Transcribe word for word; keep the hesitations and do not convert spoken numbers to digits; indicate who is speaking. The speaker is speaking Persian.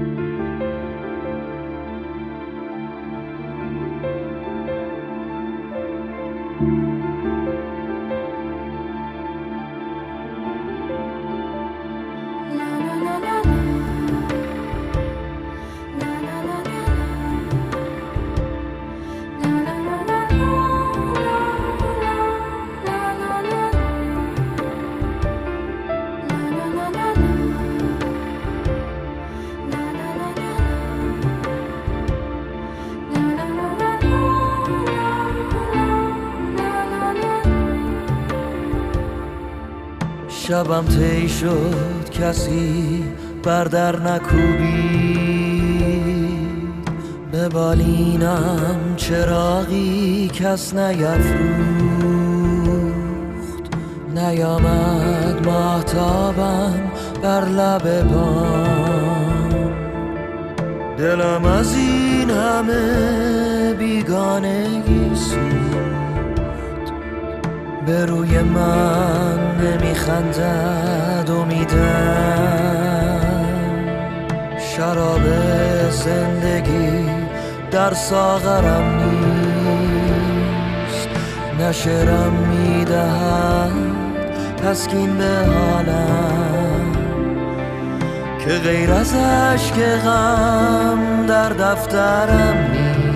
Speaker 1: شبم تی شد کسی بر در نکوبید، به بالینم چراغی کس نیفروخت. نیامد ماهتابم بر لب بام، دلم از این همه بیگانگی سوخت. به روی من نمیخندد امیدم، شراب زندگی در ساغرم نیست. نه شعرم میدهد تسکین به حالم، که غیر از اشک غم در دفترم نیست.